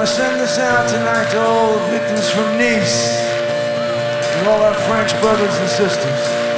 send this out tonight to all the victims from Nice and all our French brothers and sisters.